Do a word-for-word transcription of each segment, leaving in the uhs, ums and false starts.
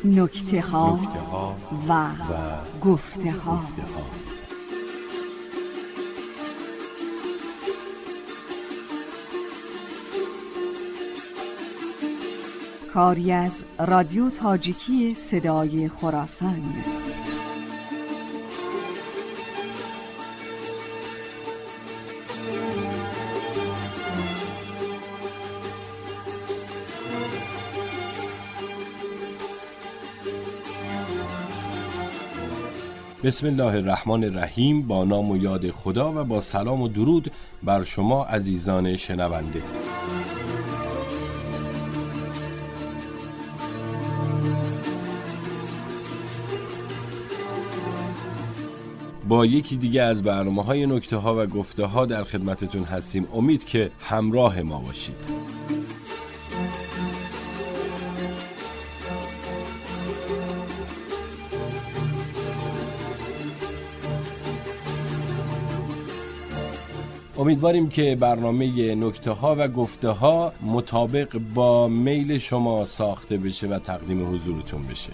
نکته ها و, و گفته ها. کاری از رادیو تاجیکی صدای خراسان. بسم الله الرحمن الرحیم. با نام و یاد خدا و با سلام و درود بر شما عزیزان شنونده. با یکی دیگه از برنامه‌های نکته ها و گفته ها در خدمتتون هستیم. امید که همراه ما باشید. امیدواریم که برنامه نکته ها و گفته ها مطابق با میل شما ساخته بشه و تقدیم حضورتون بشه.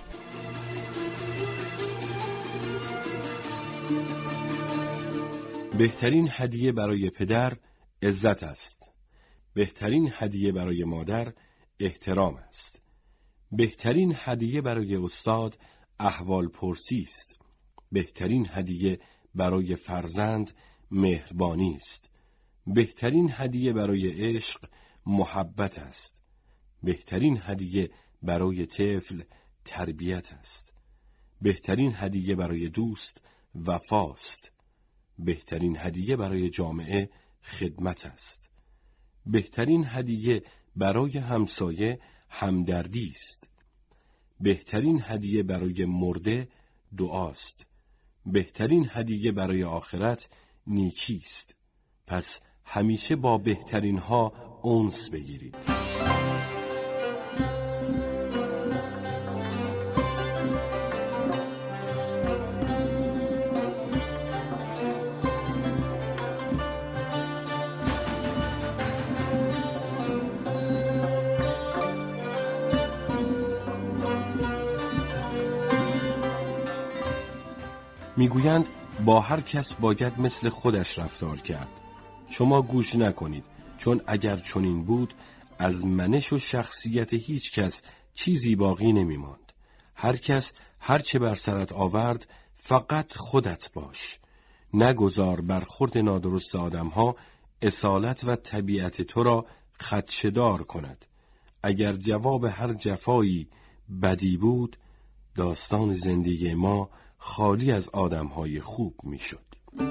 بهترین هدیه برای پدر عزت است. بهترین هدیه برای مادر احترام است. بهترین هدیه برای استاد احوال پرسی است. بهترین هدیه برای فرزند مهربانی است. بهترین هدیه برای عشق محبت است. بهترین هدیه برای طفل تربیت است. بهترین هدیه برای دوست وفاست. بهترین هدیه برای جامعه خدمت است. بهترین هدیه برای همسایه همدردی است. بهترین هدیه برای مرده دعاست. بهترین هدیه برای آخرت نیکی است. پس همیشه با بهترین ها انس بگیرید. میگویند با هر کس باید مثل خودش رفتار کرد. شما گوش نکنید، چون اگر چنین بود از منش و شخصیت هیچ کس چیزی باقی نمی ماند. هر کس هر چه بر سرت آورد فقط خودت باش. نگذار برخورد نادرست آدمها اصالت و طبیعت تو را خدشه‌دار کند. اگر جواب هر جفایی بدی بود، داستان زندگی ما خالی از آدمهای خوب می شد.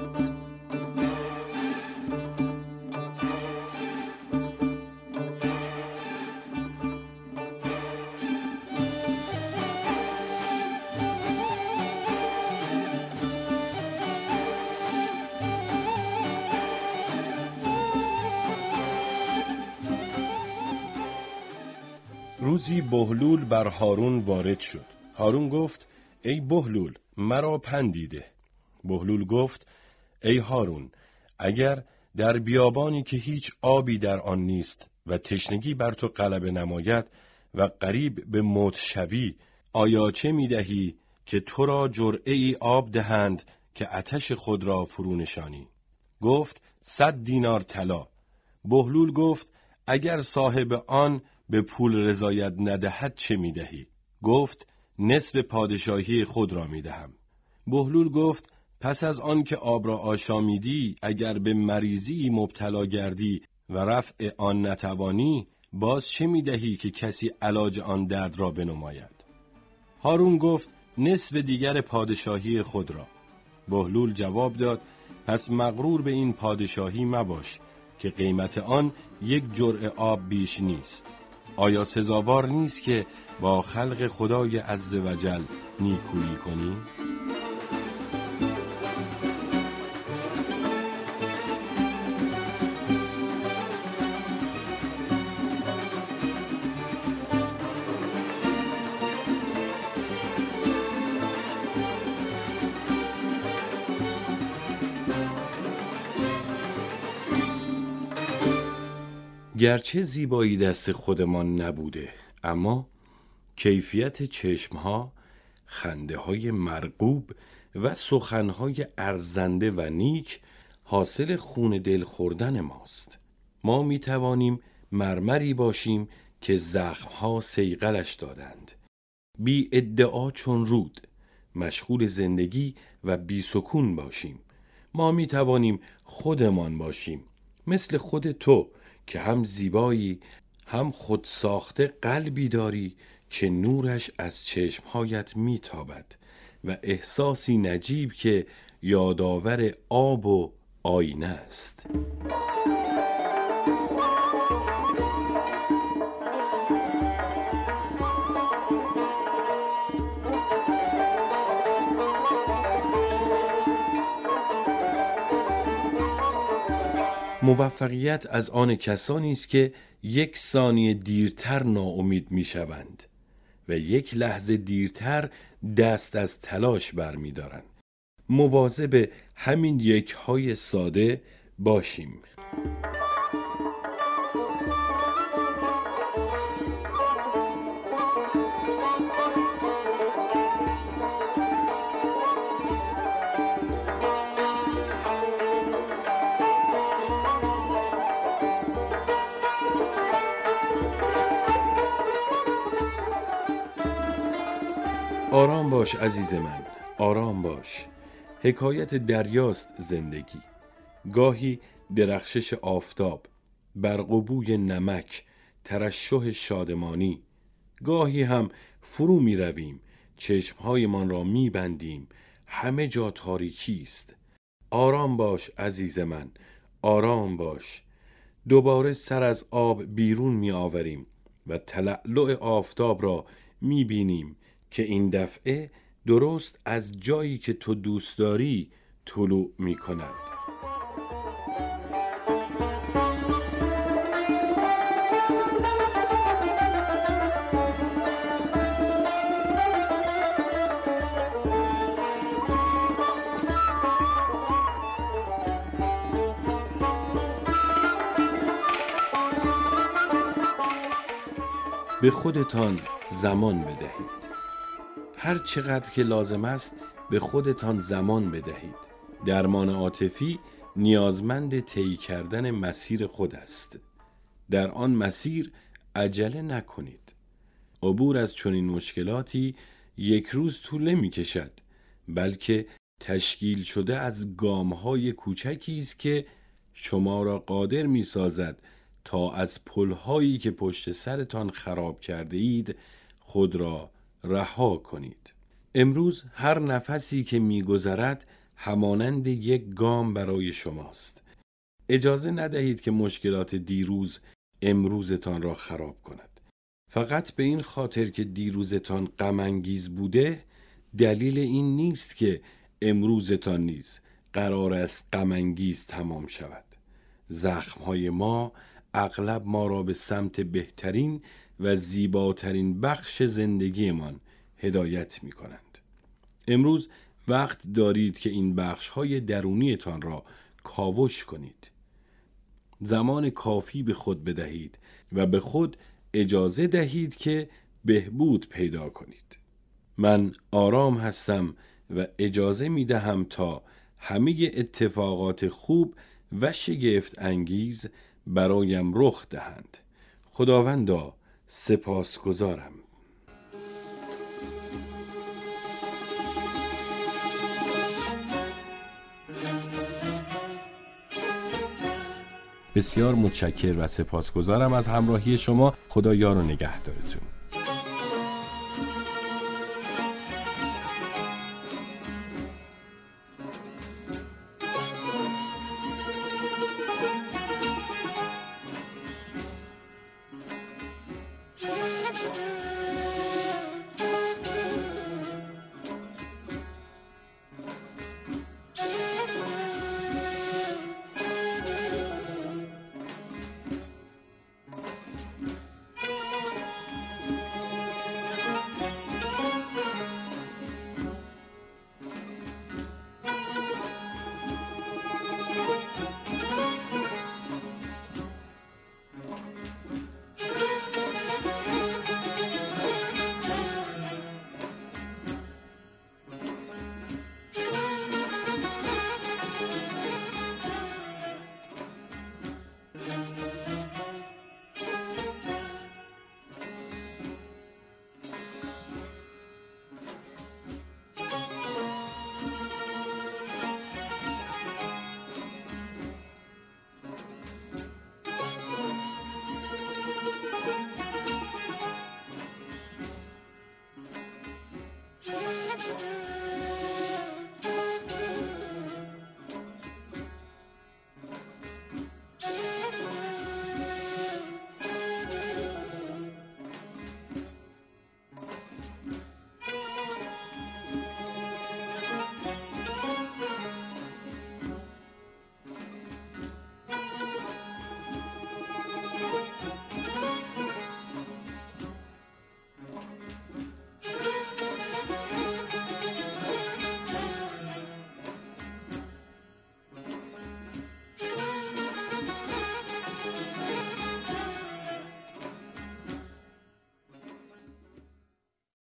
روزی بهلول بر هارون وارد شد. هارون گفت: ای بهلول، مرا پندی ده. بهلول گفت: ای هارون، اگر در بیابانی که هیچ آبی در آن نیست و تشنگی بر تو غلبه نماید و قریب به موت شوی، آیا چه می دهی که تو را جرعه ای آب دهند که آتش خود را فرو نشانی؟ گفت: صد دینار طلا. بهلول گفت: اگر صاحب آن به پول رضایت ندهد چه می دهی؟ گفت: نصف پادشاهی خود را می دهم. بهلول گفت: پس از آن که آب را آشامیدی، اگر به مریضی مبتلا گردی و رفع آن نتوانی، باز چه می دهی که کسی علاج آن درد را بنماید؟ هارون گفت: نصف دیگر پادشاهی خود را. بهلول جواب داد: پس مغرور به این پادشاهی مباش که قیمت آن یک جرعه آب بیش نیست. آیا سزاوار نیست که با خلق خدای عزوجل نیکویی کنی؟ گرچه زیبایی دست خودمان نبوده، اما کیفیت چشمها، خنده های مرغوب و سخنهای ارزنده و نیک حاصل خون دل خوردن ماست. ما می توانیم مرمری باشیم که زخمها صیقلش دادند، بی ادعا چون رود، مشغول زندگی و بی سکون باشیم. ما می توانیم خودمان باشیم، مثل خود تو که هم زیبایی، هم خود ساخته قلبی داری که نورش از چشمهایت می تابد و احساسی نجیب که یادآور آب و آینه است. موفقیت از آن کسانی است که یک ثانیه دیرتر ناامید میشوند و یک لحظه دیرتر دست از تلاش برمی‌دارند. مواظب همین یک های ساده باشیم. آرام باش عزیز من، آرام باش. حکایت دریاست زندگی. گاهی درخشش آفتاب، برق و بوی نمک، ترشح شادمانی. گاهی هم فرو می رویم، چشمهایمان را می بندیم، همه جا تاریکی است. آرام باش عزیز من، آرام باش. دوباره سر از آب بیرون می آوریم و تلألؤ آفتاب را می بینیم که این دفعه درست از جایی که تو دوست داری طلوع می کند. به خودتان زمان بدهید. هر چقدر که لازم است به خودتان زمان بدهید. درمان عاطفی نیازمند طی کردن مسیر خود است. در آن مسیر عجله نکنید. عبور از چنین مشکلاتی یک روز طول نمی کشد، بلکه تشکیل شده از گام‌های کوچکی است که شما را قادر می سازد تا از پل‌هایی که پشت سرتان خراب کرده اید خود را رها کنید. امروز هر نفسی که می‌گذرد همانند یک گام برای شماست. اجازه ندهید که مشکلات دیروز امروزتان را خراب کند. فقط به این خاطر که دیروزتان غم انگیز بوده، دلیل این نیست که امروزتان نیز قرار است غم انگیز تمام شود. زخم‌های ما اغلب ما را به سمت بهترین و زیباترین بخش زندگیمان هدایت می کنند. امروز وقت دارید که این بخش‌های درونیتان را کاوش کنید. زمان کافی به خود بدهید و به خود اجازه دهید که بهبود پیدا کنید. من آرام هستم و اجازه می دهم تا همه اتفاقات خوب و شگفت انگیز برایم رخ دهند. خداوندا سپاسگزارم. بسیار متشکر و سپاسگزارم از همراهی شما. خدا یار و نگهدارتون.